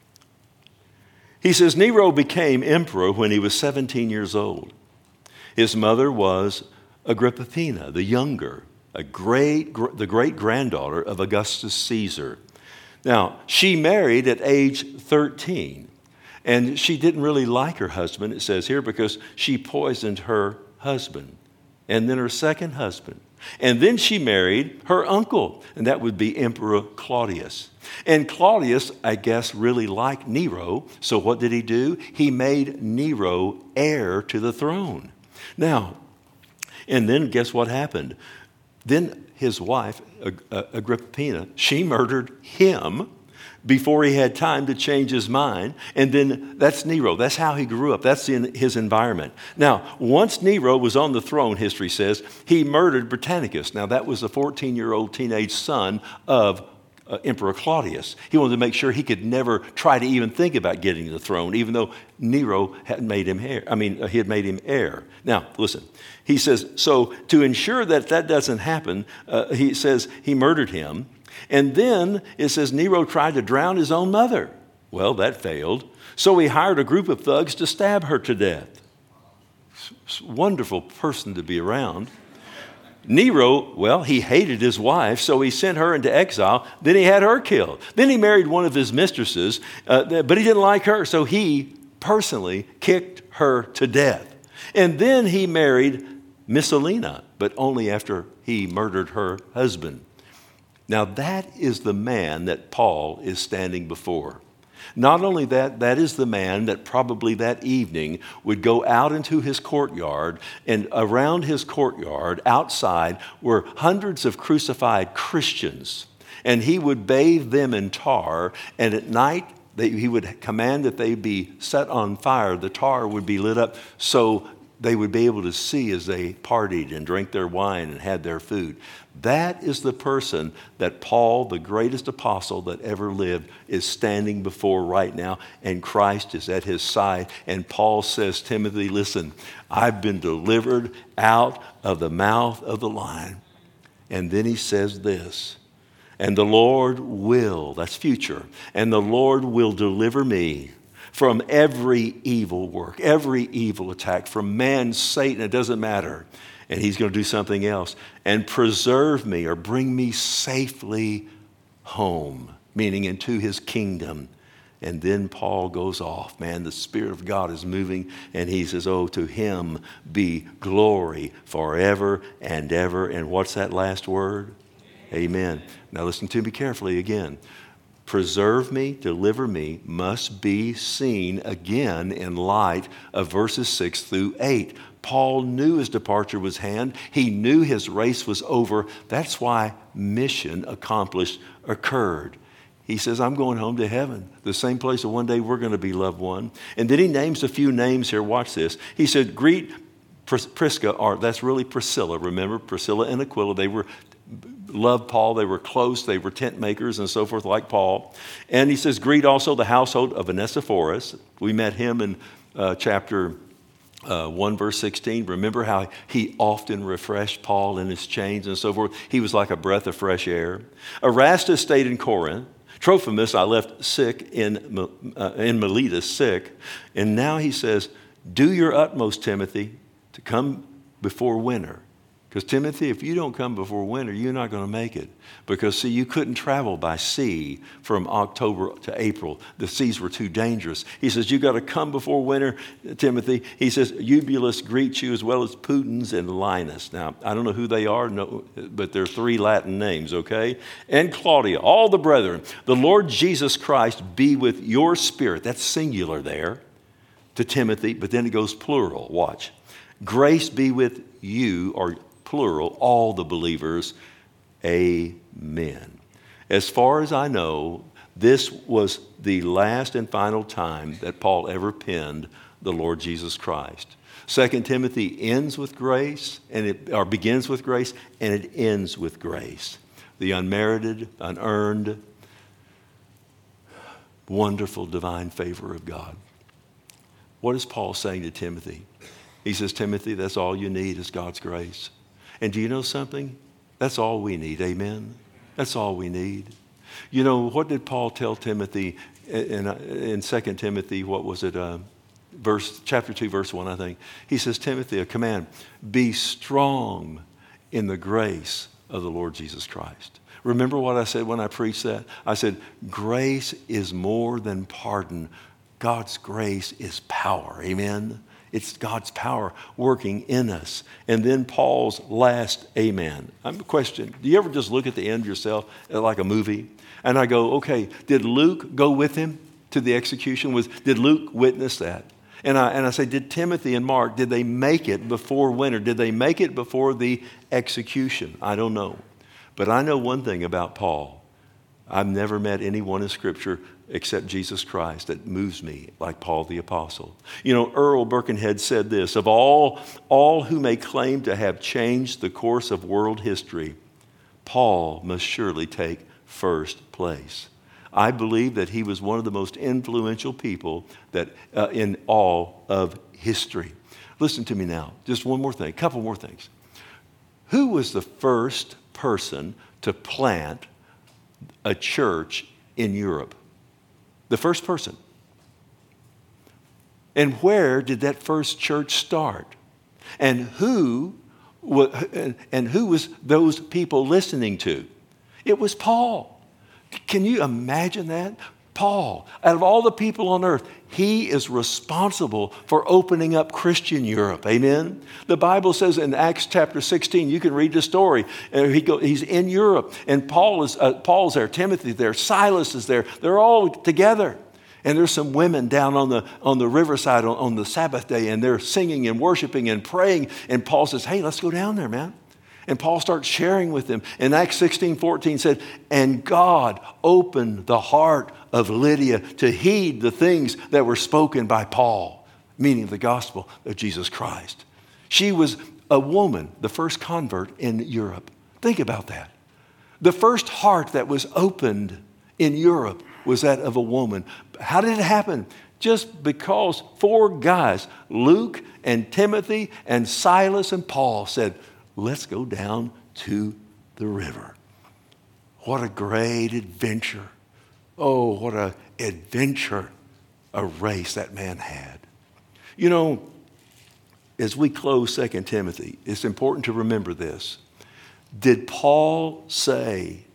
He says, Nero became emperor when he was 17 years old. His mother was Agrippina, the younger, the great-granddaughter of Augustus Caesar. Now, she married at age 13, and she didn't really like her husband, it says here, because she poisoned her husband, and then her second husband. And then she married her uncle, and that would be Emperor Claudius. And Claudius, I guess, really liked Nero, so what did he do? He made Nero heir to the throne. Now, and then guess what happened? Then his wife, Agrippina, she murdered him before he had time to change his mind. And then that's Nero. That's how he grew up. That's in his environment. Now, once Nero was on the throne, history says, he murdered Britannicus. Now, that was a 14-year-old teenage son of Emperor Claudius. He wanted to make sure he could never try to even think about getting the throne, even though Nero had made him heir. He had made him heir. Now, listen. He says, so to ensure that doesn't happen, he says he murdered him. And then it says Nero tried to drown his own mother. Well, that failed. So he hired a group of thugs to stab her to death. Wonderful person to be around. Nero, well, he hated his wife, so he sent her into exile. Then he had her killed. Then he married one of his mistresses, but he didn't like her, so he personally kicked her to death. And then he married Messalina, but only after he murdered her husband. Now that is the man that Paul is standing before. Not only that, that is the man that probably that evening would go out into his courtyard, and around his courtyard, outside, were hundreds of crucified Christians. And he would bathe them in tar, and at night he would command that they be set on fire. The tar would be lit up so they would be able to see as they partied and drank their wine and had their food. That is the person that Paul, the greatest apostle that ever lived, is standing before right now, and Christ is at his side. And Paul says, Timothy, listen, I've been delivered out of the mouth of the lion. And then he says this, and the Lord will, that's future, and the Lord will deliver me from every evil work, every evil attack, from man, Satan, it doesn't matter. And he's going to do something else. And preserve me, or bring me safely home, meaning into his kingdom. And then Paul goes off. Man, the Spirit of God is moving. And he says, oh, to him be glory forever and ever. And what's that last word? Amen. Now listen to me carefully again. Preserve me, deliver me, must be seen again in light of verses 6 through 8. Paul knew his departure was hand. He knew his race was over. That's why mission accomplished occurred. He says, I'm going home to heaven, the same place that one day we're going to be, loved one. And then he names a few names here. Watch this. He said, greet Prisca, or that's really Priscilla. Remember, Priscilla and Aquila, they loved Paul. They were close. They were tent makers and so forth like Paul. And he says, greet also the household of Onesiphorus. We met him in chapter 1 verse 16. Remember how he often refreshed Paul in his chains and so forth. He was like a breath of fresh air. Erastus stayed in Corinth. Trophimus I left sick in Miletus, sick. And now he says, do your utmost, Timothy, to come before winter. Because Timothy, if you don't come before winter, you're not going to make it. Because, see, you couldn't travel by sea from October to April. The seas were too dangerous. He says, you got to come before winter, Timothy. He says, Eubulus greets you, as well as Pudens and Linus. Now, I don't know who they are, but they're three Latin names, okay? And Claudia, all the brethren. The Lord Jesus Christ be with your spirit. That's singular there to Timothy, but then it goes plural. Watch. Grace be with you, or plural, all the believers. Amen. As far as I know, This was the last and final time that Paul ever penned the Lord Jesus Christ. 2 Timothy ends with grace, or begins with grace, and it ends with grace. The unmerited, unearned, wonderful divine favor of God. What is Paul saying to Timothy? He says, Timothy, that's all you need is God's grace. And do you know something? That's all we need, amen? That's all we need. You know, what did Paul tell Timothy in 2 Timothy, what was it, chapter 2, verse 1, I think. He says, Timothy, a command, be strong in the grace of the Lord Jesus Christ. Remember what I said when I preached that? I said, grace is more than pardon. God's grace is power, amen? It's God's power working in us. And then Paul's last amen. I'm a question. Do you ever just look at the end yourself like a movie? And I go, okay, did Luke go with him to the execution? Did Luke witness that? And I say, did Timothy and Mark, did they make it before winter? Did they make it before the execution? I don't know. But I know one thing about Paul. I've never met anyone in Scripture except Jesus Christ that moves me like Paul the Apostle. You know, Earl Birkenhead said this, of all who may claim to have changed the course of world history, Paul must surely take first place. I believe that he was one of the most influential people that in all of history. Listen to me now. Just one more thing, a couple more things. Who was the first person to plant a church in Europe? The first person. And where did that first church start? And who was those people listening to? It was Paul. Can you imagine that? Paul, out of all the people on earth, he is responsible for opening up Christian Europe. Amen? The Bible says in Acts chapter 16, you can read the story. He's in Europe, and Paul's there, Timothy's there, Silas is there. They're all together. And there's some women down on the riverside on the Sabbath day, and they're singing and worshiping and praying. And Paul says, hey, let's go down there, man. And Paul starts sharing with them. And Acts 16:14 said, and God opened the heart of Lydia to heed the things that were spoken by Paul, meaning the gospel of Jesus Christ. She was a woman, the first convert in Europe. Think about that. The first heart that was opened in Europe was that of a woman. How did it happen? Just because 4 guys, Luke and Timothy and Silas and Paul, said, let's go down to the river. What a great adventure. Oh, what an adventure, a race that man had. You know, as we close 2 Timothy, it's important to remember this. Did Paul say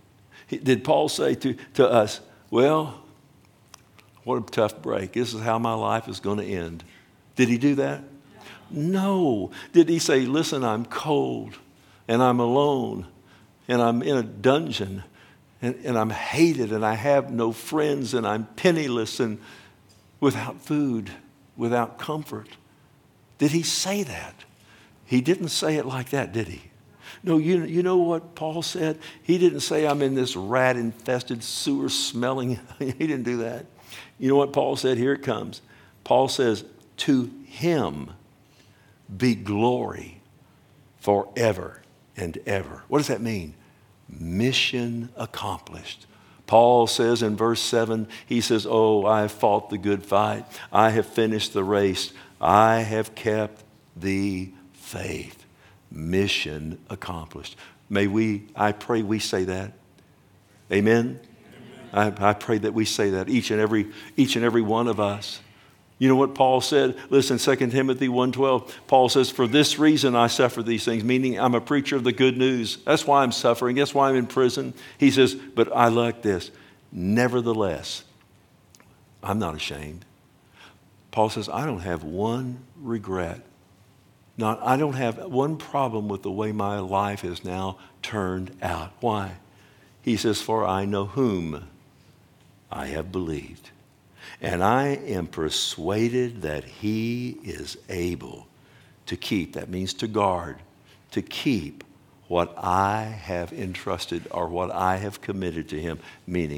to us, well, what a tough break. This is how my life is going to end. Did he do that? No. Did he say, listen, I'm cold and I'm alone and I'm in a dungeon and I'm hated and I have no friends and I'm penniless and without food, without comfort? Did he say that? He didn't say it like that, did he? No, you know what Paul said? He didn't say I'm in this rat-infested, sewer-smelling. He didn't do that. You know what Paul said? Here it comes. Paul says, to him be glory forever and ever. What does that mean? Mission accomplished. Paul says in verse 7, he says, oh, I have fought the good fight. I have finished the race. I have kept the faith. Mission accomplished. I pray we say that. Amen? I pray that we say that, each and every one of us. You know what Paul said? Listen, 2 Timothy 1:12, Paul says, for this reason I suffer these things, meaning I'm a preacher of the good news. That's why I'm suffering. That's why I'm in prison. He says, but I like this. Nevertheless, I'm not ashamed. Paul says, I don't have one regret. I don't have one problem with the way my life is now turned out. Why? He says, for I know whom I have believed. And I am persuaded that he is able to keep, that means to guard, to keep what I have entrusted or what I have committed to him, meaning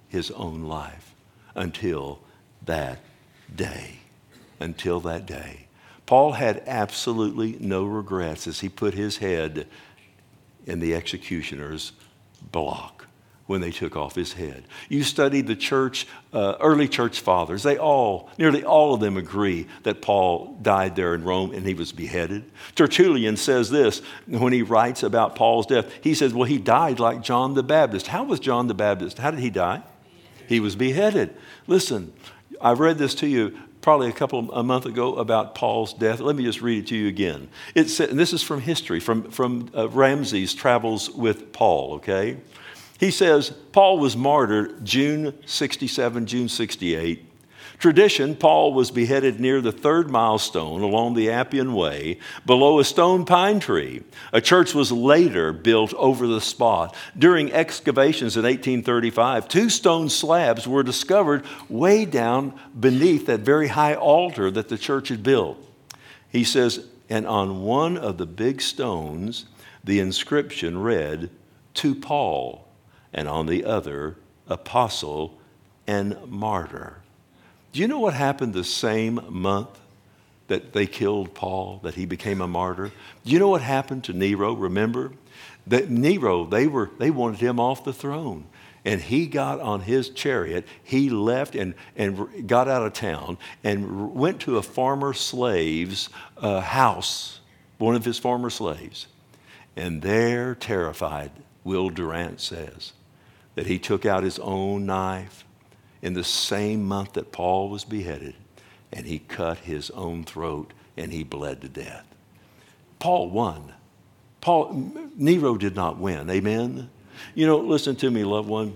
his own life until that day. Until that day. Paul had absolutely no regrets as he put his head in the executioner's block when they took off his head. You study the church, early church fathers. Nearly all of them agree that Paul died there in Rome and he was beheaded. Tertullian says this when he writes about Paul's death. He says, well, he died like John the Baptist. How was John the Baptist? How did he die? He was beheaded. Listen, I read this to you probably a month ago about Paul's death. Let me just read it to you again. It said, and this is from history, from Ramsey's Travels with Paul, okay? He says, Paul was martyred June 67, June 68. Tradition, Paul was beheaded near the third milestone along the Appian Way below a stone pine tree. A church was later built over the spot. During excavations in 1835, 2 stone slabs were discovered way down beneath that very high altar that the church had built. He says, and on one of the big stones, the inscription read, to Paul, and on the other, apostle and martyr. Do you know what happened the same month that they killed Paul, that he became a martyr? Do you know what happened to Nero? Remember? That Nero, they wanted him off the throne. And he got on his chariot, he left and got out of town and went to a former slave's house, one of his former slaves. And there, terrified, Will Durant says, that he took out his own knife in the same month that Paul was beheaded, and he cut his own throat, and he bled to death. Paul won. Nero did not win. Amen? You know, listen to me, loved one.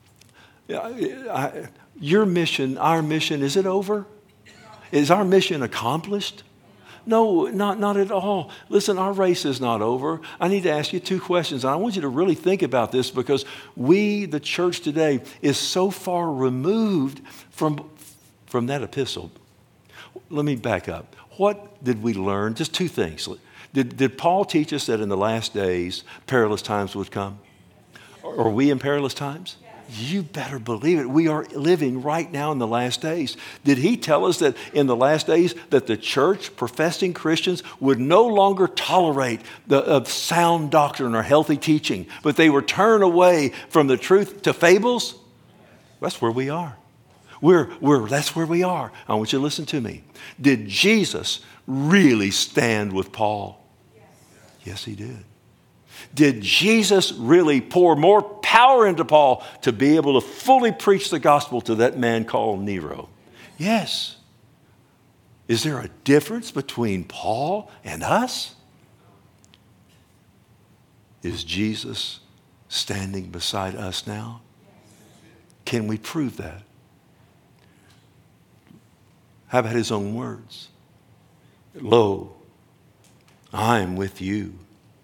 Your mission, our mission, is it over? Is our mission accomplished? No, not at all. Listen, our race is not over. I need to ask you 2 questions. And I want you to really think about this because we, the church today, is so far removed from that epistle. Let me back up. What did we learn? Just 2 things. Did Paul teach us that in the last days, perilous times would come? Are we in perilous times? You better believe it. We are living right now in the last days. Did he tell us that in the last days that the church, professing Christians, would no longer tolerate the sound doctrine or healthy teaching, but they would turn away from the truth to fables? That's where we are. That's where we are. I want you to listen to me. Did Jesus really stand with Paul? Yes, he did. Did Jesus really pour more power into Paul to be able to fully preach the gospel to that man called Nero? Yes. Is there a difference between Paul and us? Is Jesus standing beside us now? Can we prove that? How about his own words? Lo, I am with you.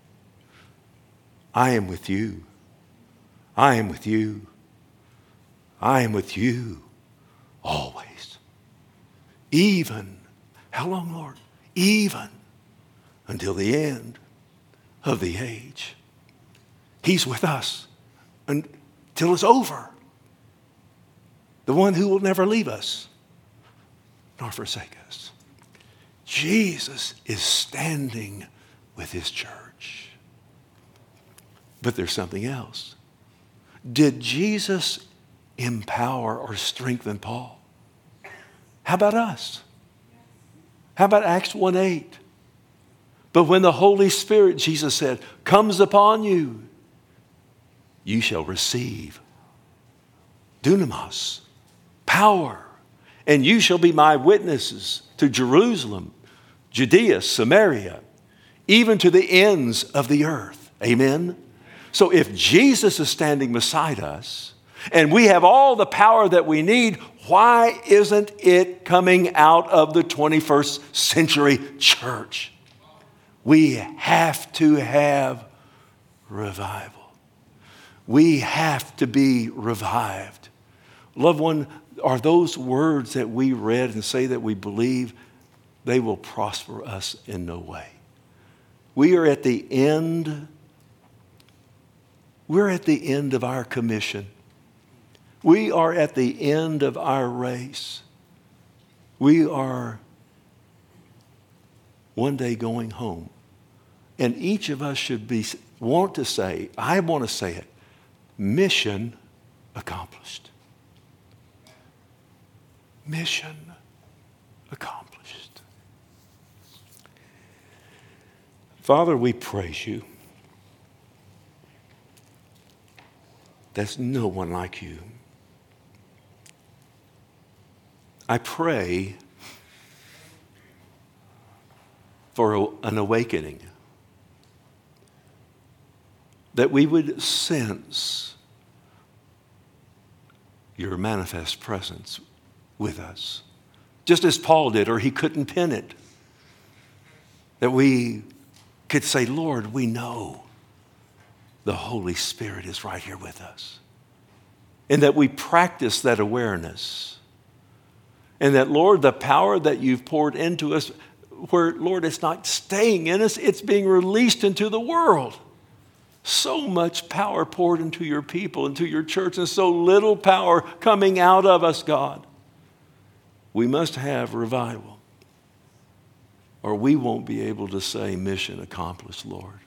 I am with you. I am with you. I am with you always. Even, how long, Lord? Even until the end of the age. He's with us until it's over. The one who will never leave us nor forsake us. Jesus is standing with his church. But there's something else. Did Jesus empower or strengthen Paul? How about us? How about Acts 1:8? But when the Holy Spirit, Jesus said, comes upon you, you shall receive dunamis, power, and you shall be my witnesses to Jerusalem, Judea, Samaria, even to the ends of the earth. Amen? So if Jesus is standing beside us and we have all the power that we need, why isn't it coming out of the 21st century church? We have to have revival. We have to be revived. Loved one, are those words that we read and say that we believe, they will prosper us in no way. We are at the end. We're at the end of our commission. We are at the end of our race. We are one day going home. And each of us should want to say, I want to say it, mission accomplished. Mission accomplished. Father, we praise you. There's no one like you. I pray for an awakening, that we would sense your manifest presence with us, just as Paul did, or he couldn't pin it. That we could say, Lord, we know the Holy Spirit is right here with us. And that we practice that awareness. And that, Lord, the power that you've poured into us, where, Lord, it's not staying in us, it's being released into the world. So much power poured into your people, into your church, and so little power coming out of us, God. We must have revival, or we won't be able to say mission accomplished, Lord.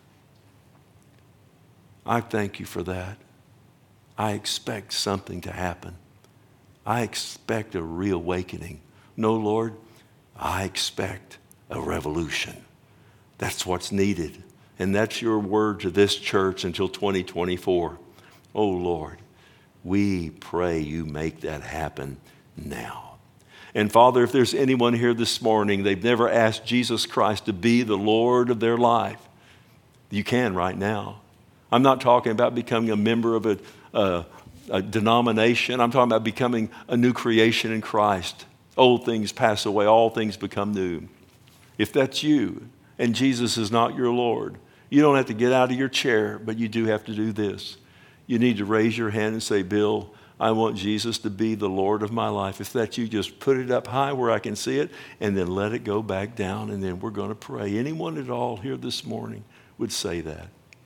I thank you for that. I expect something to happen. I expect a reawakening. No, Lord, I expect a revolution. That's what's needed. And that's your word to this church until 2024. Oh, Lord, we pray you make that happen now. And Father, if there's anyone here this morning, they've never asked Jesus Christ to be the Lord of their life, you can right now. I'm not talking about becoming a member of a denomination. I'm talking about becoming a new creation in Christ. Old things pass away, all things become new. If that's you and Jesus is not your Lord, you don't have to get out of your chair, but you do have to do this. You need to raise your hand and say, Bill, I want Jesus to be the Lord of my life. If that's you, just put it up high where I can see it, and then let it go back down, and then we're going to pray. Anyone at all here this morning would say that.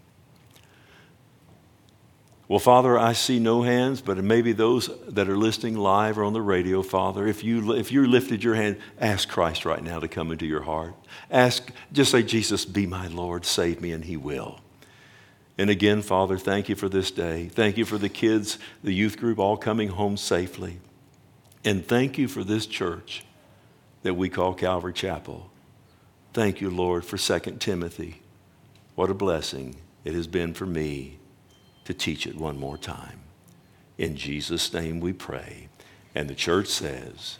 Well, Father, I see no hands, but maybe those that are listening live or on the radio, Father, if you lifted your hand, ask Christ right now to come into your heart. Just say, Jesus, be my Lord, save me, and he will. And again, Father, thank you for this day. Thank you for the kids, the youth group, all coming home safely. And thank you for this church that we call Calvary Chapel. Thank you, Lord, for 2 Timothy. What a blessing it has been for me to teach it one more time. In Jesus' name we pray. And the church says,